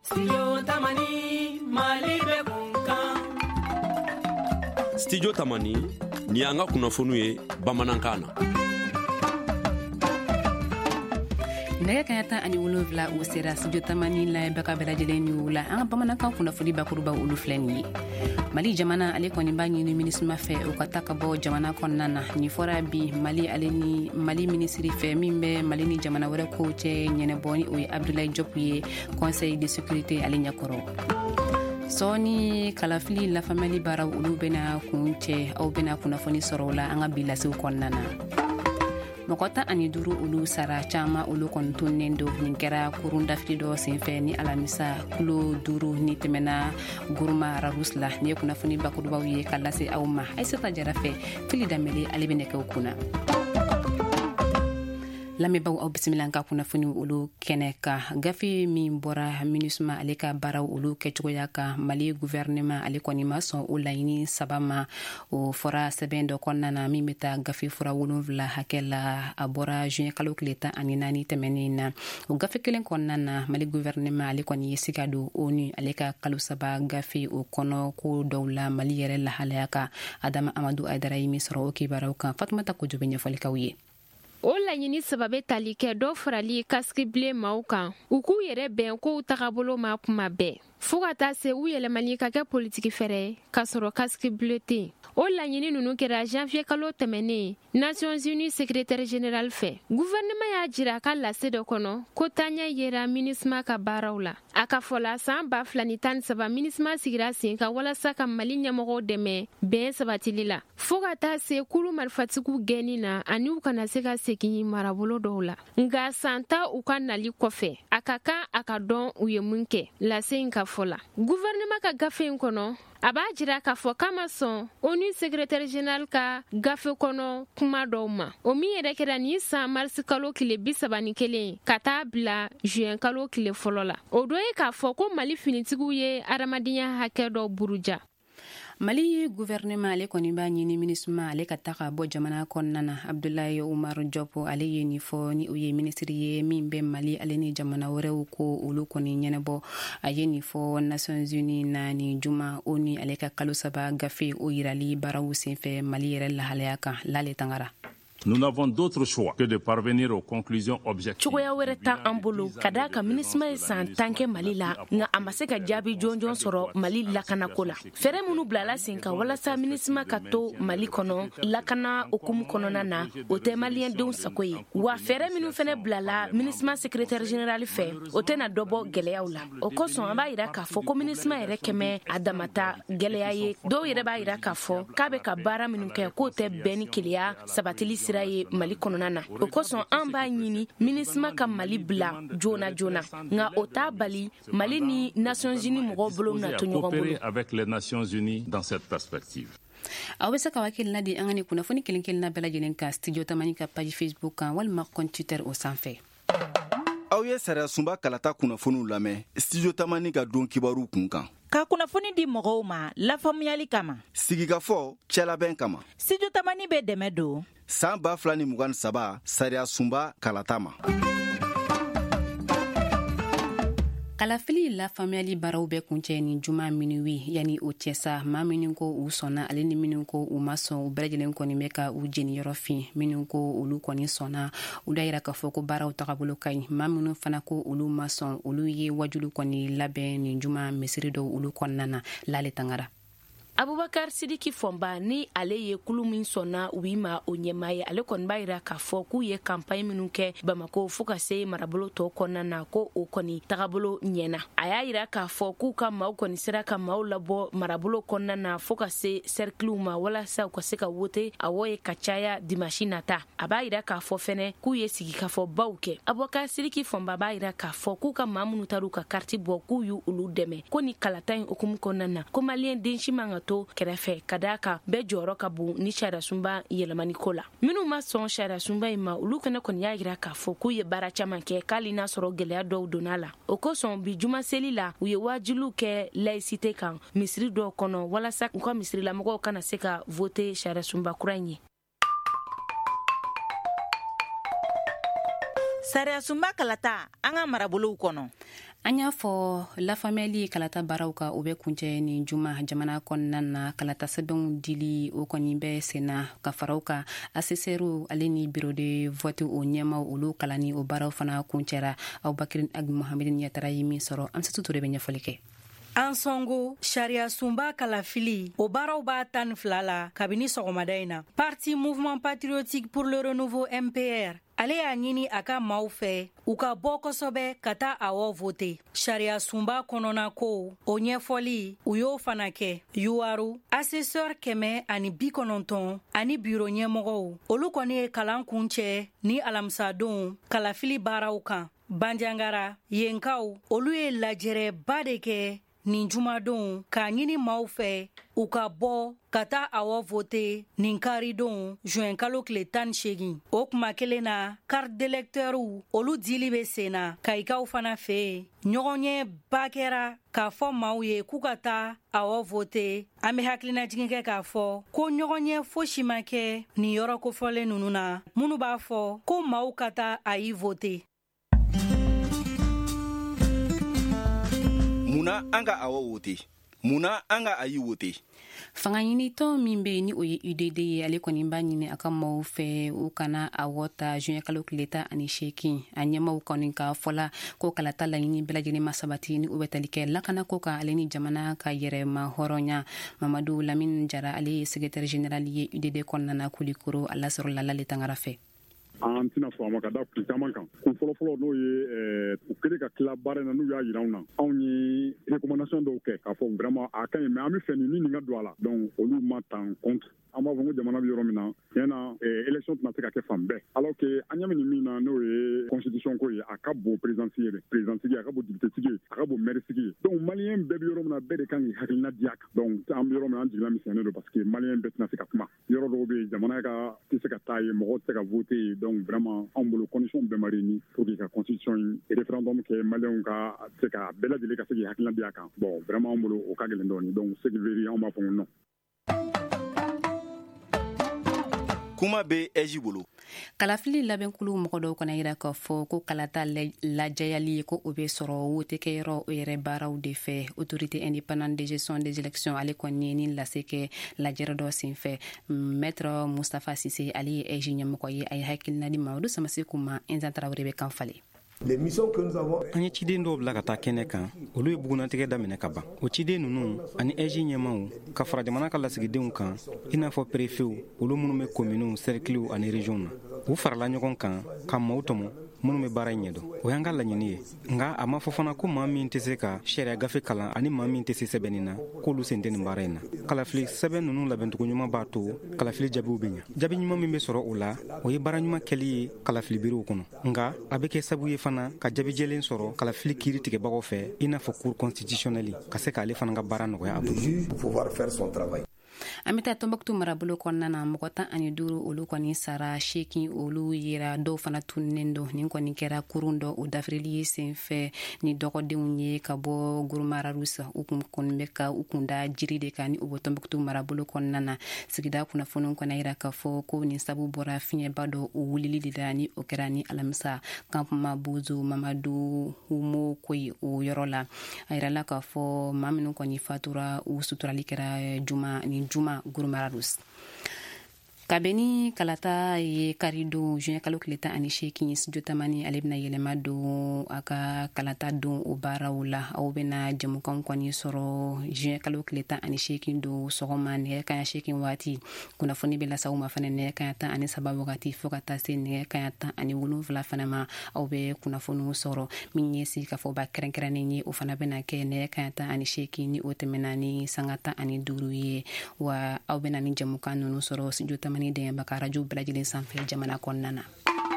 Studio Tamani ni an ka kunnafoni ye bamanankan na. Nɛgɛ kaɲa 17 o sera Studio Tamani layɛnbaga bɛɛ lajɛlen ni wula. An ka bamanankan kunnafoni bakuruba olu filɛ nin ye. Mali jamana ale kɔni b'a ɲini minisma fɛ o ka ta ka bɔ jamana kɔnɔna na. Ni fɔra bi Mali ale ni Mali minisiri fɛ min bɛ Mali ni jamana wɛrɛ kow cɛ ɲɛnɛbɔ ni o ye Abdoulaye Diop ye Conseil de sécurité ale ɲɛkɔrɔ. Sɔɔni kalafili lafamali baaraw olu bɛna kun cɛ aw bɛna kunnafoni sɔrɔ o la an ka bi lasew kɔnɔna na. Mɔgɔ 15 olu sara caman olu kɔni tunnen do nin kɛra kurun dafili dɔ senfɛ ni alamisa kulo 5 ni tɛmɛna Guruma Rarus la ni ye kunnafoni bakurubaw ye ka lase aw ma Aissata Jara fɛ fili damele ale bɛ nɛgɛw kunna. Lamɛnbaaw aw bisimila ka kunnafoni olu kɛnɛ ka gafe min bɔra MINUSMA ale ka baaraw olu kɛcogoya kan Mali gouvernement ale kɔni ma sɔn o laɲini saba ma o fɔra sɛbɛn dɔ kɔnɔna na min bɛ taa gafe fura 7 hakɛ la a bɔra juin kalo tile 14 tɛmɛnen na o gafe kelen kɔnɔna na Mali gouvernement ale kɔni ye siga don ONU ale ka kalo 3 gafe o kɔnɔ ko dɔw la Mali yɛrɛ lahalaya kan Adama Amadou Aidara ye min sɔrɔ o kibaruw kan Fatumata Kojo bɛ ɲɛfɔlikaw ye. O laɲini sababe tali kɛ dɔ farali casque bleu maaw kan u k'u yɛrɛ bɛn kow tagabolo ma kuma bɛɛ fo ka taa se u yɛlɛmani ka kɛ politiki fɛrɛ ka sɔrɔ casque bleu tɛ o laɲini nunu kɛra janvier kalo tɛmɛnen Nations Unies secrétaire général fɛ gouvernement y'a jira ka lase dɔ kɔnɔ ko taɲɛ yera MINUSMA ka baaraw la a ka fɔla san 2013 MINUSMA sigira sen kan walasa ka Mali ɲɛmɔgɔw dɛmɛ bɛn sabatili la fo ka taa se kulu marifatigiw gɛnni na ani u kana se ka segin marabolo dɔw la nka san 10 u ka nali kɔfɛ a ka kan a ka dɔn u ye mun kɛ lase in ka fɔ la gouvernement ka gafe in kɔnɔ a b'a jira k'a fɔ k'a ma sɔn ONU secrétaire général ka gafe kɔnɔ kuma dɔw ma o min yɛrɛ kɛra ni san mars kalo tile 31 ka taa bila juin kalo tile fɔlɔ la o dɔ ye k'a fɔ ko Mali finitigiw ye adamadenya hakɛ dɔ buruja. Mali gouvernement ale kɔni b'a ɲini MINUSMA ale ka ta ka bɔ jamana kɔnɔna na Abdoulaye Oumar Diop ale ye nin fɔ ni o ye ministre ye min bɛ Mali ale ni jamana wɛrɛw ko olu kɔni ɲɛnɛbɔ a ye nin fɔ Nations Unies na ni juma ONU ale ka kalo 3 gafe o yirali baaraw senfɛ Mali yɛrɛ lahalaya kan Lale Tangara. Nous n'avons d'autre choix que de parvenir aux conclusions objectives. Cogoya wɛrɛ ta an bolo ka da ka MINUSMA ye san 10 kɛ Mali la nga a ma se ka jaabi jɔnjɔn sɔrɔ Mali lakanako la. Fɛrɛ minnu bilala sen kan walasa MINUSMA ka to Mali kɔnɔ lakana okumu kɔnɔna na o tɛ maliyɛndenw sago ye wa fɛrɛ minnu fɛnɛ bilala MINUSMA secrétaire général fɛ o tɛna dɔ bɔ gɛlɛyaw la o kosɔn an b'a yira k'a fɔ ko MINUSMA yɛrɛ kɛmɛ a damata gɛlɛya ye dɔw yɛrɛ b'a yira k'a fɔ k'a bɛ ka baara minnu kɛ k'o tɛ bɛn ni keleya sabatili sira ye Mali kɔnɔna na o kosɔn an b'a ɲini MINUSMA ka Mali bila joona joona nga o t'a bali Mali ni Nations Unies mɔgɔw bolo na to ɲɔgɔn bolo avec les Nations Unies dans cette perspective. Aw bɛ se ka wakilina di an ka ni kunnafoni kelen-kelenna bɛɛ lajɛlen ka Studio Tamani ka page Facebook kan walima compte Twitter o sanfɛ. Aw ye sariya sunba kalata kunnafoniw lamɛn Studio Tamani ka don kibaru kun kan. Ka kunnafoni di mɔgɔw ma lafaamuyali kama. Sigikafɔ cɛlabɛn kama. Studio Tamani bɛ dɛmɛ don. San 2023 sariya sunba kalata ma. Kalafili lafaamuyali baaraw bɛ kuncɛ ni juma minuwi yani o cɛ sa maa minnu ko u sɔnna ale ni minnu ko u ma sɔn u bɛɛ lajɛlen kɔni bɛ ka u jeni yɔrɔ fin minnu ko olu kɔni sɔnna u da yira k'a fɔ ko baaraw tagabolo ka ɲi maa minnu fana ko olu ma sɔn olu ye wajulu kɔni labɛn ni juma misiri dɔw olu kɔnɔna na Lale Tangara. Abubakar Sidiki Fomba ni ale ye kulu min sɔnna u bi ma o ɲɛmaa ye ale kɔni b'a yira k'a fɔ k'u ye campagne minnu kɛ Bamako fo ka se marabolo tɔ kɔnɔna na ko o kɔni tagabolo ɲɛna a y'a yira k'a fɔ k'u ka maaw kɔni sera ka maaw labɔ marabolo kɔnɔna na fo ka se cerclew ma walasa u ka se ka wote awɔ ye ka caya dimanche nata a b'a yira k'a fɔ fɛnɛ k'u ye sigikafɔbaw kɛ Abubakar Sidiki Fomba b'a yira k'a fɔ k'u ka maa minnu taru ka carte bɔ k'u y'u olu dɛmɛ ko ni kalata in okumu kɔnɔna na ko maliyɛn den si man ka to kɛrɛfɛ ka da kan bɛɛ jɔyɔrɔ ka bon ni sariya sunba yɛlɛmani ko la minnu ma sɔn sariya sunba in ma olu fɛnɛ kɔni y'a yira k'a fɔ k'u ye baara caman kɛ k'ali n'a sɔrɔ gɛlɛya dɔw donna la o kosɔn bi juma seli la u ye wajilu kɛ laïcité kan misiri dɔw kɔnɔ walasa u ka misirilamɔgɔw kana se ka voter sariya sunba kura in ye. Sariya sunba kalata an ka marabolow kɔnɔ. An y'a fɔ lafaamuyali kalata baaraw ka o bɛ kuncɛ ni juma jamana kɔnɔna na kalata sɛbɛnw dili o kɔni bɛ senna ka faraw kan assesseur ale ni bureau de vote o ɲɛmaw olu kalani o baaraw fana kuncɛra Abubakar Ag Mohamed Ɲatara ye min sɔrɔ Amsatou Touré bɛ ɲɛfɔli kɛ. An sɔngo sariya sunba kalafili o baaraw b'a 12 la kabini sɔgɔmada in na. Parti Mouvement Patriotique pour le Renouveau MPR ale y'a ɲini a ka maaw fɛ u ka bɔ kosɛbɛ ka taa awɔ vote. Sariya sunba kɔnɔna ko o ɲɛfɔli u y'o fana kɛ. Yuwaru assesseur 190 ani bureau ɲɛmɔgɔw olu kɔni ye kalan kuncɛ ni alamisadon kalafili baaraw kan. Banjangara yenkaw olu ye lajɛrɛba de kɛ nin jumadon k'a ɲini maaw fɛ u ka bɔ ka taa awɔ vote nin karidon juin kalo tile 18. O kuma kelen na carte d'électeur olu dili bɛ senna kayikaw fana fɛ ɲɔgɔn ɲɛ ba kɛra k'a fɔ maaw ye k'u ka taa awɔ vote. An bɛ hakilinajigin kɛ k'a fɔ ko ɲɔgɔn ɲɛ fosi ma kɛ nin yɔrɔ kofɔlen ninnu na minnu b'a fɔ ko maaw ka taa ayi vote. Muna an ka awɔ wote muna an ka ayi wote. Fanga ɲinitɔ min bɛ ni o ye UDD ye ale kɔni b'a ɲini a ka maaw fɛ u kana awɔ ta juin kalo tile 18 a ɲɛmaw kɔni ka fɔla ko kalata laɲini bɛɛ lajɛlen ma sabati ni o bɛ tali kɛ lakana ko kan ale ni jamana ka yɛrɛma hɔrɔnya. Mamadu Lamine Jara ale ye secrétaire général ye UDD kɔnɔna na Kulikoro a lasɔrɔ Lale Tangara fɛ. An tɛna sɔn a ma ka da kun caman kan. Kun fɔlɔfɔlɔ n'o ye u kɛlen ka tila baara in na n'u y'a jira anw na. Anw ye recommandation dɔw kɛ k'a fɔ vraiment a ka ɲi mais an bɛ fɛ nin ka don a la. Donc olu ma tan compte. An b'a fɔ ko jamana bɛ yɔrɔ min na tiɲɛna élection tɛna se ka kɛ fan bɛɛ. Alors que an ɲɛ bɛ nin min na n'o ye constitution ko ye a ka bon présidentsigi ye présidentsigi a ka bon députétigi ye a ka bon mairesigi ye. Donc maliyɛn bɛɛ bɛ yɔrɔ min na bɛɛ de kan k'i hakilina di a kan. Donc an bɛ yɔrɔ min an jigila misɛnnen don parce que maliyɛn bɛɛ tɛna se ka kuma. Yɔrɔ dɔw bɛ yen jamana ka tɛ se ka taa ye mɔgɔ tɛ se ka voter ye. Donc vraiment anw bolo condition bɛɛ ma réuni pour que ka constitution référendum kɛ maliyɛnw ka se ka bɛɛ lajɛlen ka se k'i hakilina di a kan. Bon vraiment anw bolo o ka gɛlɛn dɔɔni. Donc ce qui veut dire anw b'a fɔ ko non. Kuma bɛ Eji bolo. Kalafili labɛnkulu mɔgɔ dɔw kana yira k'a fɔ ko kalata lajɛyali ko o bɛ sɔrɔ wotekɛyɔrɔ o yɛrɛ baaraw de fɛ. Autorité indépendante de gestion des élections ale kɔni ni lase kɛ lajɛrɛ dɔ senfɛ. Maître Mustafa Sise ale ye Eji ɲɛmɔgɔ ye a ye hakilina di Mamadu Samase kuma Inzan Tarawele bɛ kan falen. An ye ciden dɔw bila ka taa kɛnɛ kan olu ye bugunatigɛ daminɛ ka ban. O ciden ninnu ani Eji ɲɛmaw ka fara jamana ka lasigidenw kan i n'a fɔ préfetw olu minnu bɛ communew cerclew ani région na u farala ɲɔgɔn kan ka maaw tɔmɔ minnu bɛ baara in ɲɛdɔn. O y'an ka laɲini ye nka a ma fɔ fana ko maa min tɛ se ka sariya gafe kalan ani maa min tɛ se sɛbɛnni na k'olu sen tɛ nin baara in na. Kalafili sɛbɛn ninnu labɛncogo ɲuman b'a to kalafili jaabiw bɛ ɲa. Jaabi ɲuman min bɛ sɔrɔ o la o ye baara ɲuman kɛli ye kalafili birow kɔnɔ nka a bɛ kɛ sabu ye fana ka jabijɛlen sɔrɔ kalafili kiiri tigɛbagaw fɛ i n'a fɔ cour constitutionnelle ka se k'ale fana ka baara nɔgɔya a bolo. An bɛ taa Tombouctou marabolo kɔnɔna na mɔgɔ 15 olu kɔni sara 8 olu yera dɔw fana tununnen don nin kɔni kɛra kurun dɔ o dafirili ye senfɛ ni dɔgɔdenw ye ka bɔ Gurumararusa u kun kɔni bɛ ka u kunda jiri de kan ni u bɔ Tombouctou marabolo kɔnɔna na sigida kunnafoniw kɔni yira k'a fɔ ko nin sabu bɔra fiɲɛba dɔ o wulili de la ni o kɛra ni alamisa Kampuma Bozo Mamadu Humo Koyi o yɔrɔ la a yirala k'a fɔ maa minnu kɔni fatura u suturali kɛra Juma Gurumararus. Kabeni kalata ye karidon juin kalo tile 18 studio tamani ale bɛna yɛlɛma don a ka kalata don o baaraw la aw bɛna jamukanw kɔni sɔrɔ juin kalo tile 18 don sɔgɔma nɛgɛ kaɲa 8 waati kunnafoni bɛ lasa aw ma fana nɛgɛ kaɲa 13 wagati fo ka taa se nɛgɛ kaɲa 17 fana ma aw bɛ kunnafoniw sɔrɔ min ye si ka fɔ ba kɛrɛnkɛrɛnnen ye o fana bɛna kɛ nɛgɛ kaɲa 18 ni o tɛmɛna ni sanga 15 ye wa aw bɛna ni jamukan ninnu sɔrɔ studio tamani mani dɛmɛ ka radio bɛɛ lajɛlen sanfɛ jamana kɔnɔna na.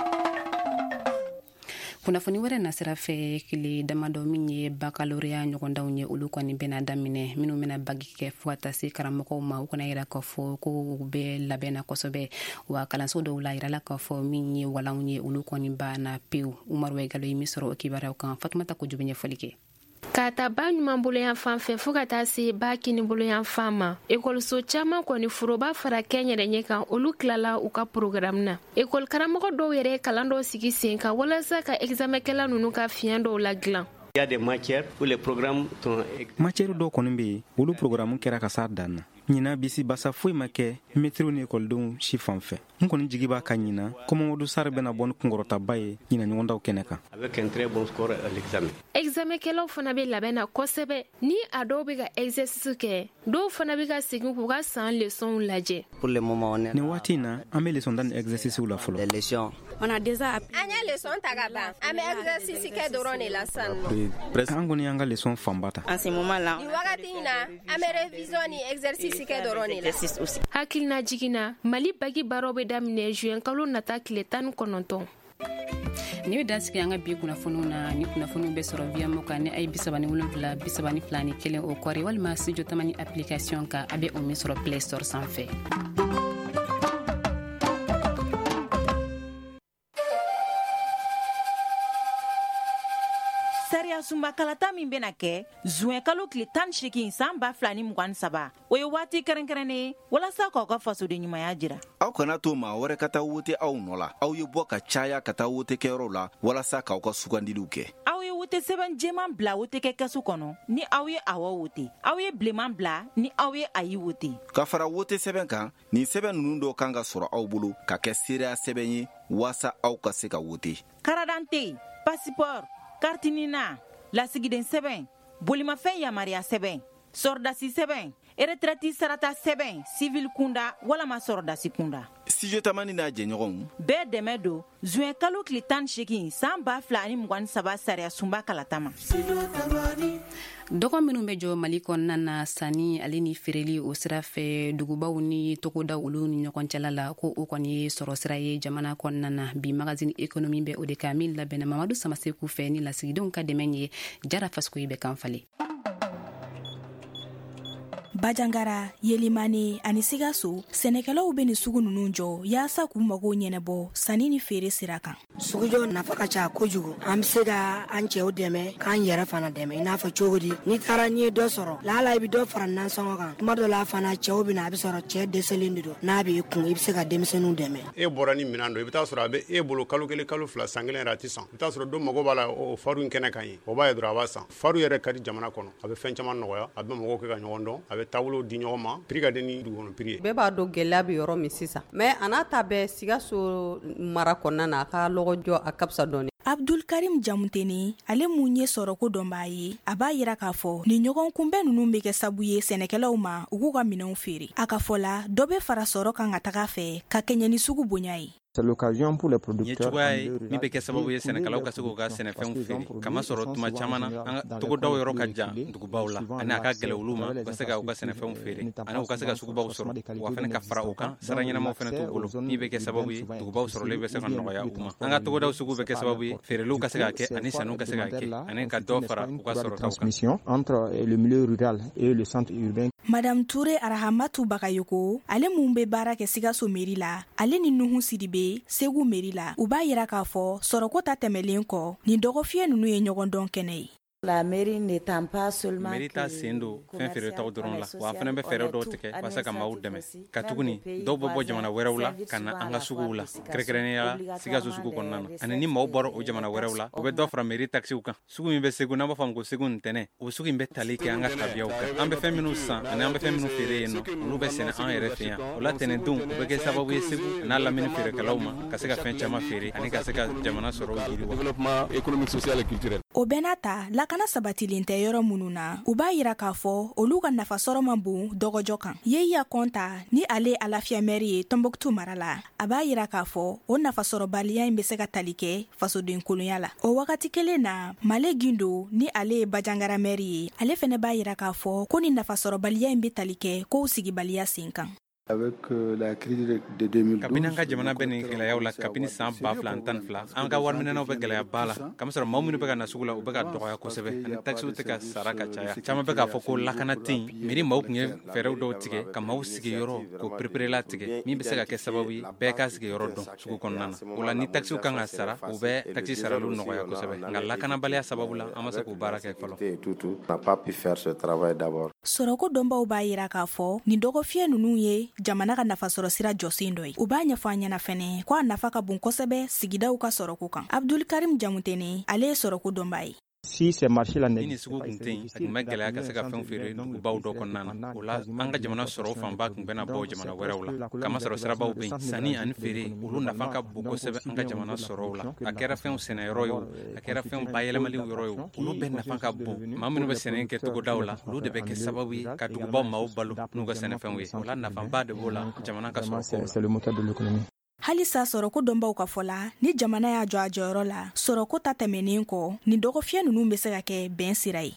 Kunnafoni wɛrɛ na sira fɛ kile damadɔ min ye baccalauréat ɲɔgɔndanw ye olu kɔni bɛna daminɛ minnu bɛna bagi kɛ fo ka taa se karamɔgɔw ma u kana yira k'a fɔ ko u bɛ labɛnna kosɛbɛ wa kalanso dɔw la yirala k'a fɔ min ye walanw ye olu kɔni banna pewu. Umaru Galo ye min sɔrɔ o kibaruyaw kan Fatumata Kojugu ɲɛfɔli kɛ. Ka ta ba ɲuman bolo yan fan fɛ fo ka taa se ba kini bolo yan fan ma. Ekɔliso caman kɔni foroba fara kɛn yɛrɛ ɲɛ kan olu tilala u ka programme na. Ekɔli karamɔgɔ dɔw yɛrɛ kalan dɔw sigi sen kan walasa ka examɛnkɛla ninnu ka fiɲɛ dɔw la dilan. Il y a des matières où les programmes sont... Matière dɔw kɔni bɛ yen olu programme kɛra ka s'a dan na. Ɲina bisi basa foyi ma kɛ mɛtiriw ni ekɔlidenw si fan fɛ. N kɔni jigi b'a ka ɲina Kɔmɔmɔdu Sare bɛna bɔ ni kunkɔrɔtaba ye ɲina ɲɔgɔndaw kɛnɛ kan. Avec un très bon score à l'examen. Examenkɛlaw fana bɛ labɛn na kosɛbɛ. Ni a dɔw bɛ ka exercice kɛ, dɔw fana bɛ ka segin k'u ka san leçons lajɛ. Pour le moment on est Ni waati in na an bɛ leçon da ni exercice la fɔlɔ. les leçons. On a déjà appris. An ye leçon ta ka ban. An bɛ exercice kɛ dɔrɔn de la sisan. An kɔni y'an ka leçon fanba ta. En ce moment là. Ni wagati in na an bɛ révision ni exercice kɛ dɔrɔn de la. Hakilina jiginna Mali bagi baaraw bɛ daminɛ juin kalo nata tile 19. Ni bɛ dansigi an ka bi kunnafoniw na ni kunnafoniw bɛ sɔrɔ via Moka ni ay 37 32 ni 1 o kɔri walima studio tamani application ka a bɛ o min sɔrɔ Play Store sanfɛ. Sariya sunba kalata min bena kɛ juin kalo tile 18 san 2023 o ye waati kɛrɛnkɛrɛnnen walasa k'aw ka fasoden ɲumanya jira. Aw kana to maa wɛrɛ ka taa wote aw nɔ la. Aw ye bɔ ka caya ka taa wote kɛyɔrɔ la walasa k'aw ka sugandiliw kɛ. Aw ye wote sɛbɛn jɛman bila wote kɛ kɛsu kɔnɔ ni aw ye awɔ wote. Aw ye bileman bila ni aw ye ayi wote. Ka fara wote sɛbɛn kan, nin sɛbɛn ninnu dɔw kan ka sɔrɔ aw bolo ka kɛ seereya sɛbɛn ye waasa aw ka se ka wote. Karadante, passeport, kartinina, lasigiden sɛbɛn, bolimafɛn yamaruya sɛbɛn, sɔrɔdasi sɛbɛn, retraite sarata sɛbɛn, civil kunda walama sɔrɔdasi kunda. Studio Tamani n'a jɛɲɔgɔnw bɛɛ dɛmɛ don juin kalo tile 18 san 2023 sariya sunba kalatama. Dɔgɔ minnu bɛ jɔ Mali kɔnɔna na sani ale ni feereli o sira fɛ dugubaw ni togodaw olu ni ɲɔgɔn cɛla la ko o kɔni ye sɔrɔ sira ye jamana kɔnɔna na bi magazine économie bɛ o de kan min labɛnna Mamadu Samaseku fɛ ni lasigidenw ka dɛmɛ ye Jara Faskoyi bɛ kan falen. Bajangara, Yelimani ani Sigaso sɛnɛkɛlaw bɛ ni sugu ninnu jɔ yaasa k'u mago ɲɛnɛbɔ sanni ni feere sira kan. Sugujɔ nafa ka ca kojugu. An bɛ se ka an cɛw dɛmɛ k'an yɛrɛ fana dɛmɛ i n'a fɔ cogo di. N'i taara n'i ye dɔ sɔrɔ lala i bɛ dɔ fara nansɔngɔ kan. Tuma dɔ la fana cɛw bɛ na a bɛ sɔrɔ cɛ dɛsɛlen de don. N'a b'i kun i bɛ se ka denmisɛnninw dɛmɛ. E bɔra ni minɛn dɔ i bɛ taa sɔrɔ a bɛ e bolo kalo kelen kalo fila san kelen yɛrɛ a tɛ san. I bɛ taa sɔrɔ dɔ mago b'a la o faru in kɛnɛ kan ye. O b'a ye dɔrɔn a b'a san. Faru yɛrɛ ka di jamana kɔnɔ. A bɛ fɛn caman nɔgɔya. A bɛ mɔgɔw kɛ ka ɲɔgɔn dɔn. A bɛ taabolo di ɲɔgɔn ma. Prix ka deni dugukɔnɔ prix ye. Bɛɛ b'a dɔn gɛlɛya bɛ yɔrɔ min sisan. Mais a n'a ta bɛɛ Sigaso mara kɔnɔna na a ka lɔgɔjɔ a ka fisa dɔɔni. Abdul Karim Jamuteni ale mun ye sɔrɔko dɔn b'a ye a b'a yira k'a fɔ ni ɲɔgɔn kunbɛn ninnu bɛ kɛ sabu ye sɛnɛkɛlaw ma u k'u ka minɛnw feere. A ka fɔ la dɔ bɛ fara sɔrɔ kan ka taga fɛ ka kɛɲɛ ni sugu bonya ye. C'est l'occasion pour les producteurs. Min bɛ kɛ sababu ye sɛnɛkɛlaw ka se k'u ka sɛnɛfɛnw feere kama sɔrɔ tuma caman na an ka togodaw yɔrɔ ka jan dugubaw la ani a ka gɛlɛ olu ma u ka se ka u ka sɛnɛfɛnw feere ani u ka se ka sugubaw sɔrɔ wa fɛnɛ ka fara u kan sara ɲɛnamaw fɛnɛ t'u bolo min bɛ kɛ sababu ye dugubaw sɔrɔlen bɛ se ka nɔgɔya u ma an ka togodaw sugu bɛ kɛ sababu ye feereliw ka se ka kɛ ani sanuw ka se ka kɛ ani ka dɔ fara u ka sɔrɔtaw kan. Entre le milieu rural et le centre urbain. Madame Touré Arahamatu Bakayoko ale mun bɛ baara kɛ Sigaso mairie la ale ni Nuhu Sidibe Segu mairie la u b'a yira k'a fɔ sɔrɔko ta tɛmɛlen kɔ ni dɔgɔfiyɛ ninnu ye ɲɔgɔn dɔn kɛnɛ ye. La mairie n'étant pas seulement mairie ta sen don fɛn feeretaw dɔrɔn la wa fɛnɛ bɛ fɛɛrɛ dɔw tigɛ walasa ka maaw dɛmɛ ka tuguni dɔw bɛ bɔ jamana wɛrɛw la ka na an ka suguw la kɛrɛnkɛrɛnnenya la Sigaso sugu kɔnɔna na ani ni maaw bɔra o jamana wɛrɛw la u bɛ dɔ fara mairie taxiw kan sugu min bɛ Segu n'an b'a fɔ a ma ko Segu ntɛnɛ o sugu in bɛ tali kɛ an ka tabiyaw kan an bɛ fɛn minnu san ani an bɛ fɛn minnu feere yen nɔ olu bɛ sɛnɛ an yɛrɛ fɛ yan o la tɛnɛndenw u bɛ kɛ sababu ye Segu n'a lamini feerekɛlaw ma ka se ka fɛn caman feere ani ka se ka jamana sɔrɔ yiriwa. Développement économique social et culturel. O bɛɛ n'a ta lakana sabatilen tɛ yɔrɔ minnu na u b'a yira k'a fɔ olu ka nafasɔrɔ ma bon dɔgɔjɔ kan. Yeya Kɔnta ni ale Alafia maire ye Tombouctou mara la a b'a yira k'a fɔ o nafasɔrɔbaliya in bɛ se ka tali kɛ fasoden kolonya la. O wagati kelen na Male Gindo ni ale ye Bajangara maire ye ale fɛnɛ b'a yira k'a fɔ ko ni nafasɔrɔbaliya in bɛ tali kɛ k'o sigibaliya sen kan. Avec la crise de 2012 kabini an ka jamana bɛ nin gɛlɛyaw la kabini san 2012 an ka wariminɛnaw bɛ gɛlɛyaba la kama sɔrɔ maa minnu bɛ ka na sugu la u bɛ ka dɔgɔya kosɛbɛ ani taxiw tɛ ka sara ka caya caman bɛ k'a fɔ ko lakana tɛ yen mairie maaw tun ye fɛɛrɛw dɔw tigɛ ka maaw sigiyɔrɔ k'o pereperela tigɛ min bɛ se ka kɛ sababu ye bɛɛ ka sigiyɔrɔ dɔn sugu kɔnɔna na o la ni taxiw kan ka sara u bɛ taxi saraliw nɔgɔya kosɛbɛ nka lakanabaliya sababu la an ma se k'o baara kɛ fɔlɔ. Sɔrɔko dɔnbaw b'a yira k'a fɔ nin dɔgɔfiyɛ ninnu ye jamana ka nafasɔrɔ sira jɔsen dɔ ye u b'a ɲɛfɔ an ɲɛna fɛnɛ ko a nafa ka bon kosɛbɛ sigidaw ka sɔrɔko kan. Abdul Karim Jamuteni ale ye sɔrɔko dɔnbaa ye. si ces marchés là ni sugu kun tɛ yen a tun bɛ gɛlɛya ka se ka fɛnw feere dugubaw dɔ kɔnɔna na o la an ka jamana sɔrɔ fanba tun bɛna bɔ jamana wɛrɛw la kamasɔrɔ sirabaw bɛ yen sanni ani feere olu nafa ka bon kosɛbɛ an ka jamana sɔrɔw la a kɛra fɛnw sɛnɛyɔrɔ ye o a kɛra fɛnw bayɛlɛmaliw yɔrɔ ye o olu bɛɛ nafa ka bon maa minnu bɛ sɛnɛ kɛ togodaw la olu de bɛ kɛ sababu ye ka dugubaw maaw balo n'u ka sɛnɛfɛnw ye o la nafaba de b'o la jamana ka sɔrɔ halisa sɔrɔko dɔnbaw ka fɔ la ni jamana y'a jɔ a jɔyɔrɔ la sɔrɔko ta tɛmɛnen kɔ ni dɔgɔfiyɛ ninnu bɛ se ka kɛ bɛn sira ye